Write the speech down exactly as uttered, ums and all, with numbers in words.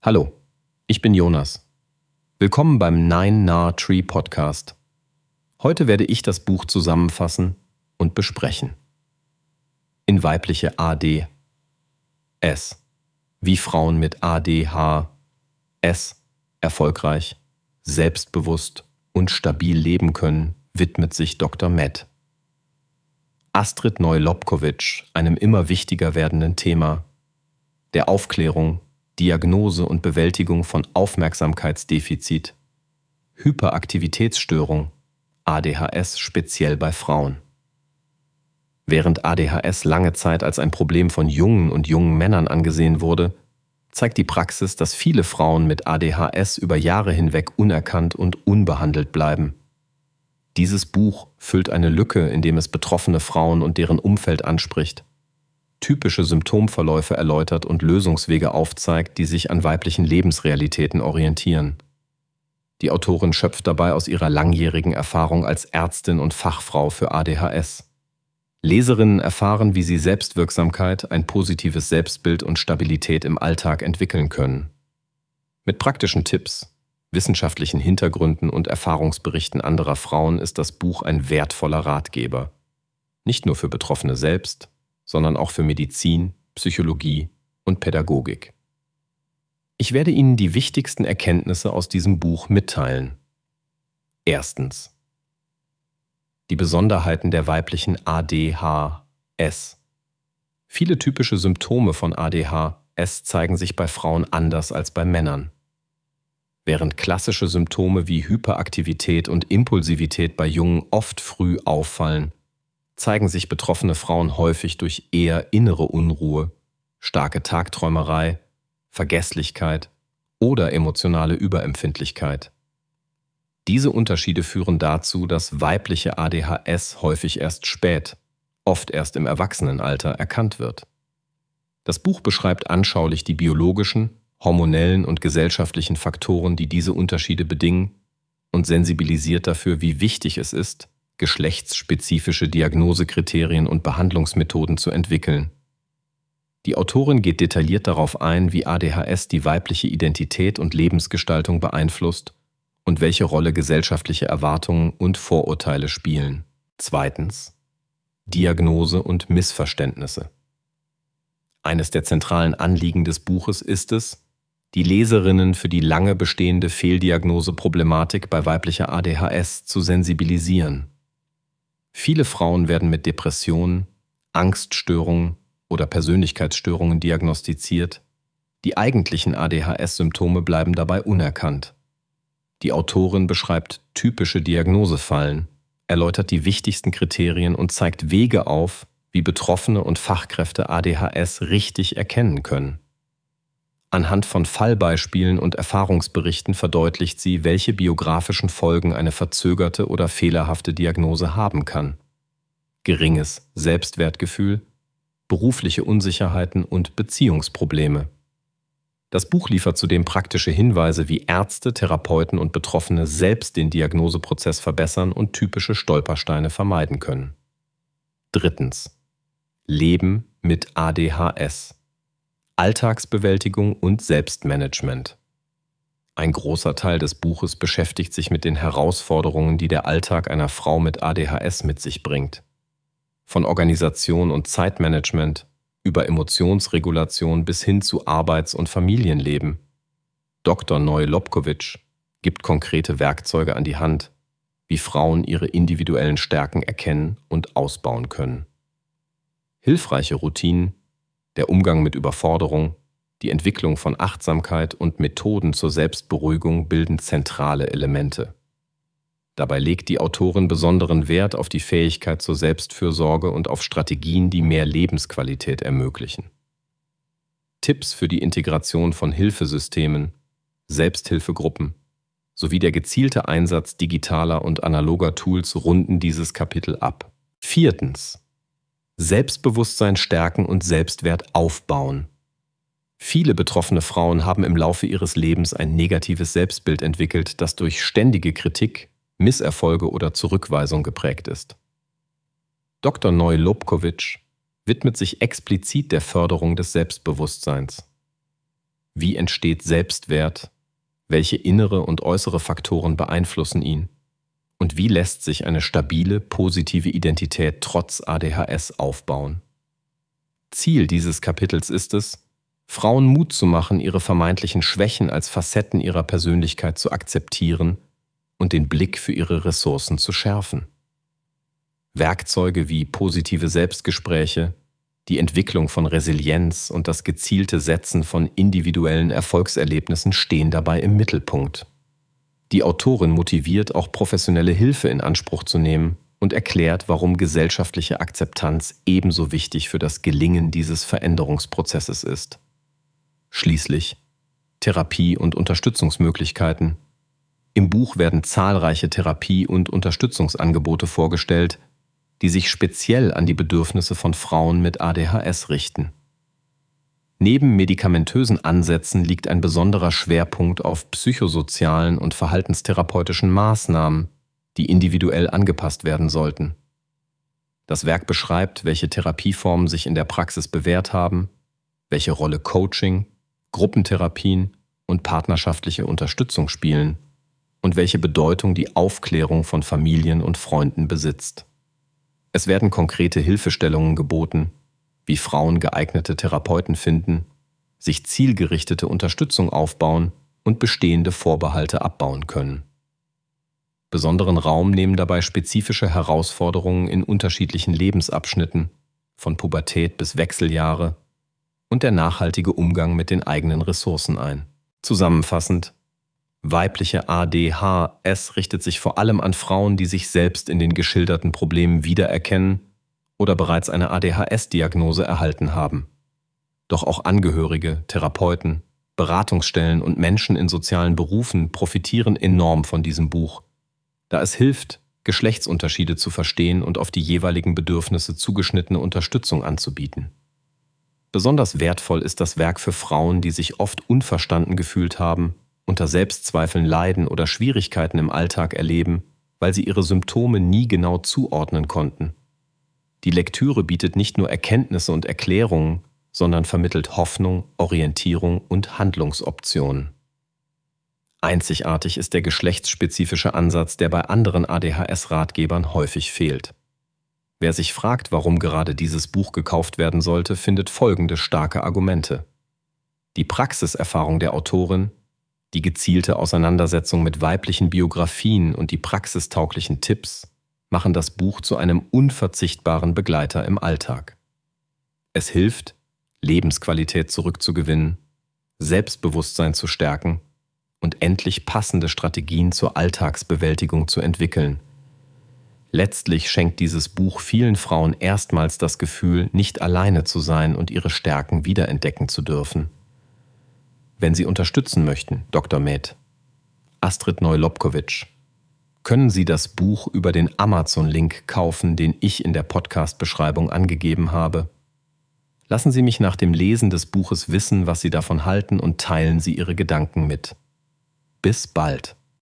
Hallo, ich bin Jonas. Willkommen beim Nine Nah Tree Podcast. Heute werde ich das Buch zusammenfassen und besprechen. In weibliche A D S. Wie Frauen mit A D H S erfolgreich, selbstbewusst und stabil leben können, widmet sich Doktor Med. Astrid Neu-Lobkowicz einem immer wichtiger werdenden Thema, der Aufklärung, Diagnose und Bewältigung von Aufmerksamkeitsdefizit, Hyperaktivitätsstörung, A D H S speziell bei Frauen. Während A D H S lange Zeit als ein Problem von jungen und jungen Männern angesehen wurde, zeigt die Praxis, dass viele Frauen mit A D H S über Jahre hinweg unerkannt und unbehandelt bleiben. Dieses Buch füllt eine Lücke, indem es betroffene Frauen und deren Umfeld anspricht, typische Symptomverläufe erläutert und Lösungswege aufzeigt, die sich an weiblichen Lebensrealitäten orientieren. Die Autorin schöpft dabei aus ihrer langjährigen Erfahrung als Ärztin und Fachfrau für A D H S. Leserinnen erfahren, wie sie Selbstwirksamkeit, ein positives Selbstbild und Stabilität im Alltag entwickeln können. Mit praktischen Tipps, wissenschaftlichen Hintergründen und Erfahrungsberichten anderer Frauen ist das Buch ein wertvoller Ratgeber. Nicht nur für Betroffene selbst, sondern auch für Medizin, Psychologie und Pädagogik. Ich werde Ihnen die wichtigsten Erkenntnisse aus diesem Buch mitteilen. Erstens. Die Besonderheiten der weiblichen A D H S. Viele typische Symptome von A D H S zeigen sich bei Frauen anders als bei Männern. Während klassische Symptome wie Hyperaktivität und Impulsivität bei Jungen oft früh auffallen, zeigen sich betroffene Frauen häufig durch eher innere Unruhe, starke Tagträumerei, Vergesslichkeit oder emotionale Überempfindlichkeit. Diese Unterschiede führen dazu, dass weibliche A D H S häufig erst spät, oft erst im Erwachsenenalter erkannt wird. Das Buch beschreibt anschaulich die biologischen, hormonellen und gesellschaftlichen Faktoren, die diese Unterschiede bedingen, und sensibilisiert dafür, wie wichtig es ist, geschlechtsspezifische Diagnosekriterien und Behandlungsmethoden zu entwickeln. Die Autorin geht detailliert darauf ein, wie A D H S die weibliche Identität und Lebensgestaltung beeinflusst und welche Rolle gesellschaftliche Erwartungen und Vorurteile spielen. Zweitens. Diagnose und Missverständnisse. Eines der zentralen Anliegen des Buches ist es, die Leserinnen für die lange bestehende Fehldiagnoseproblematik bei weiblicher A D H S zu sensibilisieren. Viele Frauen werden mit Depressionen, Angststörungen oder Persönlichkeitsstörungen diagnostiziert. Die eigentlichen A D H S-Symptome bleiben dabei unerkannt. Die Autorin beschreibt typische Diagnosefallen, erläutert die wichtigsten Kriterien und zeigt Wege auf, wie Betroffene und Fachkräfte A D H S richtig erkennen können. Anhand von Fallbeispielen und Erfahrungsberichten verdeutlicht sie, welche biografischen Folgen eine verzögerte oder fehlerhafte Diagnose haben kann. Geringes Selbstwertgefühl, berufliche Unsicherheiten und Beziehungsprobleme. Das Buch liefert zudem praktische Hinweise, wie Ärzte, Therapeuten und Betroffene selbst den Diagnoseprozess verbessern und typische Stolpersteine vermeiden können. Drittens. Leben mit A D H S. Alltagsbewältigung und Selbstmanagement. Ein großer Teil des Buches beschäftigt sich mit den Herausforderungen, die der Alltag einer Frau mit A D H S mit sich bringt. Von Organisation und Zeitmanagement über Emotionsregulation bis hin zu Arbeits- und Familienleben. Doktor Neu-Lobkowicz gibt konkrete Werkzeuge an die Hand, wie Frauen ihre individuellen Stärken erkennen und ausbauen können. Hilfreiche Routinen, der Umgang mit Überforderung, die Entwicklung von Achtsamkeit und Methoden zur Selbstberuhigung bilden zentrale Elemente. Dabei legt die Autorin besonderen Wert auf die Fähigkeit zur Selbstfürsorge und auf Strategien, die mehr Lebensqualität ermöglichen. Tipps für die Integration von Hilfesystemen, Selbsthilfegruppen sowie der gezielte Einsatz digitaler und analoger Tools runden dieses Kapitel ab. Viertens. Selbstbewusstsein stärken und Selbstwert aufbauen. Viele betroffene Frauen haben im Laufe ihres Lebens ein negatives Selbstbild entwickelt, das durch ständige Kritik, Misserfolge oder Zurückweisung geprägt ist. Doktor Neu-Lobkowicz widmet sich explizit der Förderung des Selbstbewusstseins. Wie entsteht Selbstwert? Welche innere und äußere Faktoren beeinflussen ihn? Und wie lässt sich eine stabile, positive Identität trotz A D H S aufbauen? Ziel dieses Kapitels ist es, Frauen Mut zu machen, ihre vermeintlichen Schwächen als Facetten ihrer Persönlichkeit zu akzeptieren und den Blick für ihre Ressourcen zu schärfen. Werkzeuge wie positive Selbstgespräche, die Entwicklung von Resilienz und das gezielte Setzen von individuellen Erfolgserlebnissen stehen dabei im Mittelpunkt. Die Autorin motiviert, auch professionelle Hilfe in Anspruch zu nehmen und erklärt, warum gesellschaftliche Akzeptanz ebenso wichtig für das Gelingen dieses Veränderungsprozesses ist. Schließlich Therapie- und Unterstützungsmöglichkeiten. Im Buch werden zahlreiche Therapie- und Unterstützungsangebote vorgestellt, die sich speziell an die Bedürfnisse von Frauen mit A D H S richten. Neben medikamentösen Ansätzen liegt ein besonderer Schwerpunkt auf psychosozialen und verhaltenstherapeutischen Maßnahmen, die individuell angepasst werden sollten. Das Werk beschreibt, welche Therapieformen sich in der Praxis bewährt haben, welche Rolle Coaching, Gruppentherapien und partnerschaftliche Unterstützung spielen und welche Bedeutung die Aufklärung von Familien und Freunden besitzt. Es werden konkrete Hilfestellungen geboten, wie Frauen geeignete Therapeuten finden, sich zielgerichtete Unterstützung aufbauen und bestehende Vorbehalte abbauen können. Besonderen Raum nehmen dabei spezifische Herausforderungen in unterschiedlichen Lebensabschnitten, von Pubertät bis Wechseljahre, und der nachhaltige Umgang mit den eigenen Ressourcen ein. Zusammenfassend: Weibliche A D H S richtet sich vor allem an Frauen, die sich selbst in den geschilderten Problemen wiedererkennen oder bereits eine A D H S-Diagnose erhalten haben. Doch auch Angehörige, Therapeuten, Beratungsstellen und Menschen in sozialen Berufen profitieren enorm von diesem Buch, da es hilft, Geschlechtsunterschiede zu verstehen und auf die jeweiligen Bedürfnisse zugeschnittene Unterstützung anzubieten. Besonders wertvoll ist das Werk für Frauen, die sich oft unverstanden gefühlt haben, unter Selbstzweifeln leiden oder Schwierigkeiten im Alltag erleben, weil sie ihre Symptome nie genau zuordnen konnten. Die Lektüre bietet nicht nur Erkenntnisse und Erklärungen, sondern vermittelt Hoffnung, Orientierung und Handlungsoptionen. Einzigartig ist der geschlechtsspezifische Ansatz, der bei anderen A D H S-Ratgebern häufig fehlt. Wer sich fragt, warum gerade dieses Buch gekauft werden sollte, findet folgende starke Argumente. Die Praxiserfahrung der Autorin, die gezielte Auseinandersetzung mit weiblichen Biografien und die praxistauglichen Tipps machen das Buch zu einem unverzichtbaren Begleiter im Alltag. Es hilft, Lebensqualität zurückzugewinnen, Selbstbewusstsein zu stärken und endlich passende Strategien zur Alltagsbewältigung zu entwickeln. Letztlich schenkt dieses Buch vielen Frauen erstmals das Gefühl, nicht alleine zu sein und ihre Stärken wiederentdecken zu dürfen. Wenn Sie unterstützen möchten, Doktor Med, Astrid Neu-Lobkowicz, können Sie das Buch über den Amazon-Link kaufen, den ich in der Podcast-Beschreibung angegeben habe. Lassen Sie mich nach dem Lesen des Buches wissen, was Sie davon halten, und teilen Sie Ihre Gedanken mit. Bis bald!